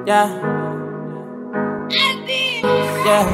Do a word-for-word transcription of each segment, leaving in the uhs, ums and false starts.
Yeah. Yeah.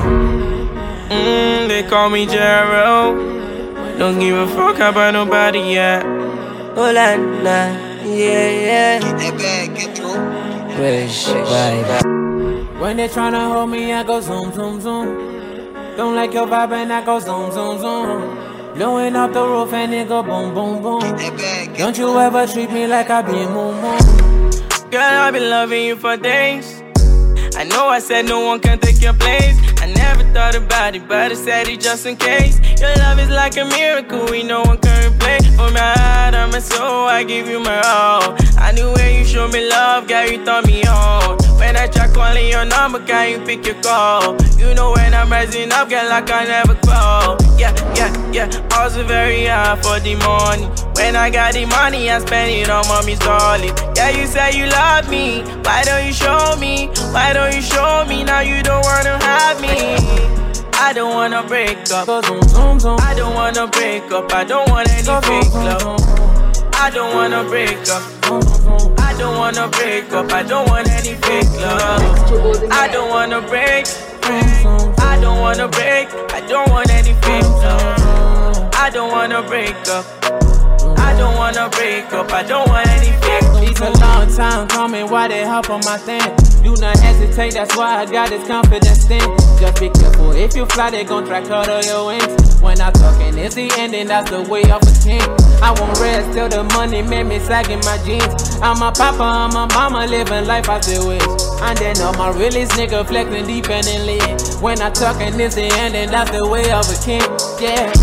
Mm, they call me Jero. Don't give a fuck about nobody, yeah. Hola, nah, yeah, yeah. Get that bag, get through. Fresh vibe. When they tryna hold me, I go zoom, zoom, zoom. Don't like your vibe and I go zoom, zoom, zoom. Blowing up the roof and it go boom, boom, boom. Get that bag, get Don't you ever treat me like I be moon, moon. Girl, I've been loving you for days. I know I said no one can take your place. I never thought about it, but I said it just in case. Your love is like a miracle, we no one can replace. For my heart and my soul, I give you my all. I knew when you show me love, girl, you turn me on. When I try calling your number, can you pick your call? You know when I'm rising up, girl, I can never call. Yeah, yeah, yeah, also very hard for the money. When I got the money, I spend it on mommy's dolly. Yeah, you say you love me, why don't you show me? Why don't you show me? Now you don't wanna have me. I don't wanna break up. Go zoom, zoom, zoom. I don't wanna break up. I don't want any Go zoom, fake zoom, love. zoom. I don't wanna break up. Zoom, zoom, zoom. I don't wanna break up. I don't want any fake love. I don't wanna break. I don't wanna break. I don't want any fake love. I don't wanna break up. I don't wanna break up. I don't want any fake love. It's a long time coming, why they hop on my thing? Do not hesitate, that's why I got this confidence thing. Just be careful, if you fly, they gon' try cut all your wings. When I talkin', it's the ending, that's the way of a king. I won't rest till the money made me sagging my jeans. I'm a papa, I'm a mama, living life I still wish. And then all my realest nigga flexing dependently. When I talkin', it's the ending, that's the way of a king. Yeah.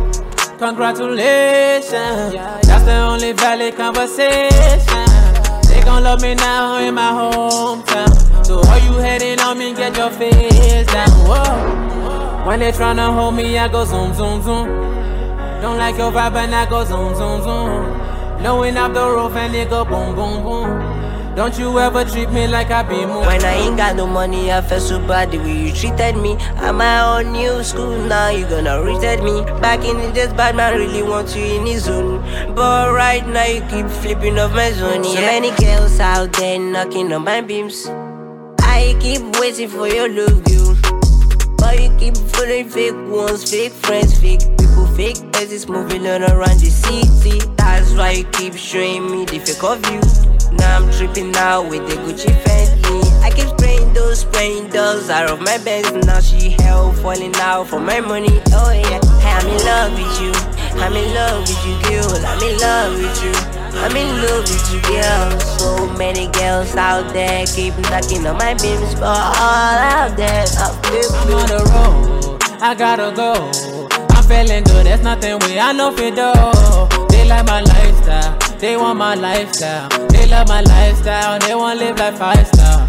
Congratulations, that's the only valid conversation. They gon' love me now in my hometown. So all you hating on me, get your face down. Whoa. When they tryna hold me, I go zoom, zoom, zoom. Don't like your vibe and I go zoom, zoom, zoom. Blowing up the roof and it go boom, boom, boom. Don't you ever treat me like I be moon. When I ain't got no money, I feel so bad the way you treated me. I'm out on new school now, you gonna reset me. Back in the days, bad man really want you in his zone. But right now, you keep flipping off my zone. So many girls out there knocking on my beams. I keep waiting for your love, you. But you keep following fake ones, fake friends, fake people, fake faces moving on around the city. That's why you keep showing me the fake of you. Now I'm tripping out with the Gucci Fendi. I keep spraying those, spraying those out of my beds. Now she hell falling out for my money. Oh yeah, hey, I'm in love with you. I'm in love with you, girl. I'm in love with you. I'm in love with you, girl. So many girls out there keep knocking on my beams, but all out there I'm I'm on the road, I gotta go. I'm feeling good, there's nothing we I know fi do. They like my lifestyle, they want my lifestyle. They love my lifestyle, they want live like five star.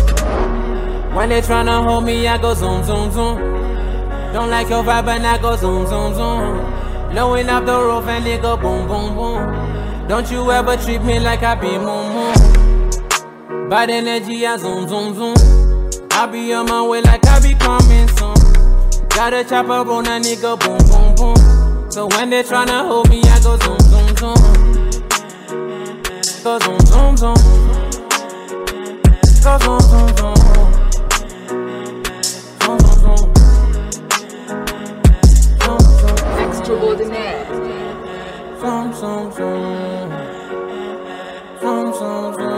When they tryna hold me, I go zoom, zoom, zoom. Don't like your vibe and I go zoom, zoom, zoom. Blowing up the roof and it go boom, boom, boom. Don't you ever treat me like I be moon, moon. Bad energy, I zoom, zoom, zoom. I be on my way like I be coming soon. Got a chopper on a nigga, boom, boom, boom. So when they tryna hold me, I go zoom, zoom, zoom. Go zoom, zoom, zoom. Go zoom, zoom, zoom. Zoom, zoom, zoom. Zoom, zoom. Extraordinaire. Zoom, zoom, zoom. Zoom, zoom, zoom.